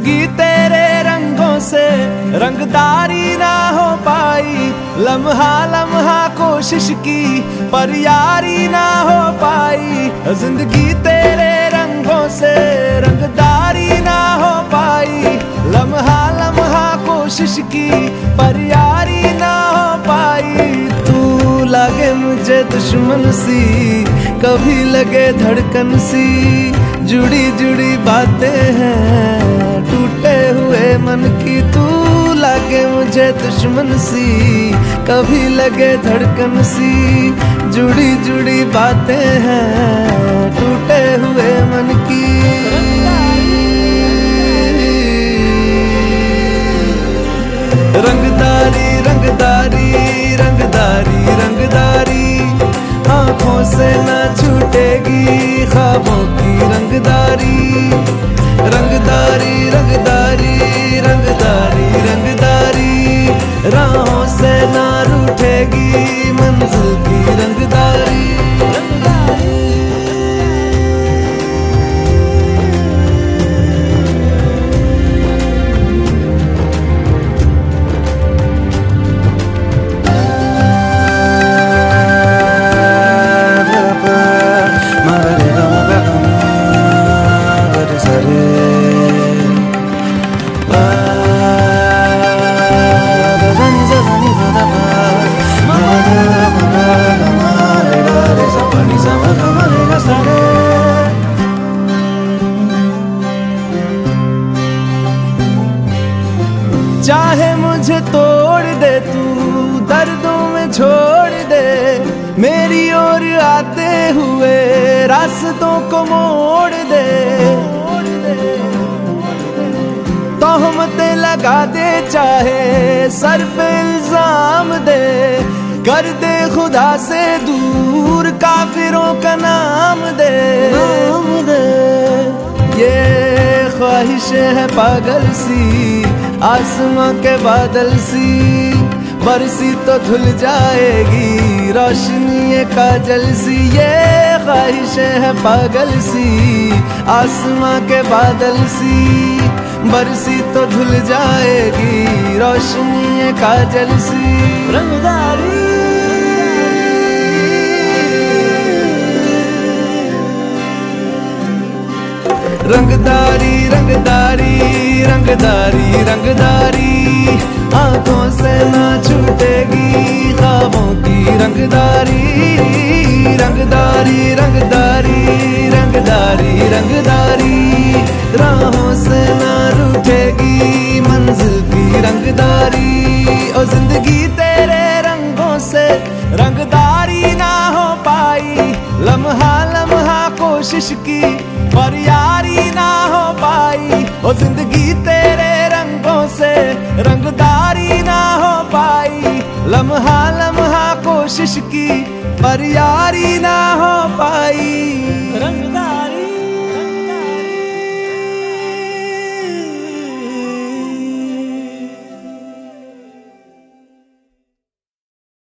जिंदगी तेरे रंगों से रंगदारी ना हो पाई। लम्हा लम्हा कोशिश की पर यारी ना हो पाई। जिंदगी तेरे रंगों से रंगदारी ना हो पाई। लम्हा लम्हा कोशिश की पर यारी ना हो पाई। तू लगे मुझे दुश्मन सी, कभी लगे धड़कन सी। जुड़ी जुड़ी बातें हैं टूटे हुए मन की। तू लगे मुझे दुश्मन सी, कभी लगे धड़कन सी। जुड़ी जुड़ी बातें हैं टूटे हुए मन की। रंगदारी रंगदारी रंगदारी रंगदारी, आँखों से ना छूटेगी ख्वाबों की रंगदारी। रंगदारी रंगदारी रंगदारी रंगदारी, राहों से ना रूठेगी मंजिल की रंगदारी। चाहे मुझे तोड़ दे तू, दर्दों में छोड़ दे। मेरी ओर आते हुए रास्तों को मोड़ दे। तोहमतें लगा दे चाहे सर पे इल्जाम दे। कर दे खुदा से दूर काफिरों का नाम दे। ये ख्वाहिशें है पागल सी, आसमां के बादल सी। बरसी तो धुल जाएगी रोशनी ये काजल सी। ये ख्वाहिशें है पागल सी, आसमां के बादल सी। बरसी तो धुल जाएगी रोशनी ये काजल सी। रंगदारी रंगदारी रंगदारी रंगदारी रंगदारी, आँखों से ना छूटेगी ख्वाबों की रंगदारी। रंगदारी रंगदारी रंगदारी रंगदारी, राहों से ना रूठेगी मंजिल की रंगदारी। ओ जिंदगी तेरे रंगों से रंगदारी ना हो पाई। लम्हा लम्हा कोशिश की पर यारी ना हो पाई। ओ जिंदगी तेरे रंगों से रंगदारी ना हो पाई। लम्हा लम्हा कोशिश की पर यारी ना हो पाई।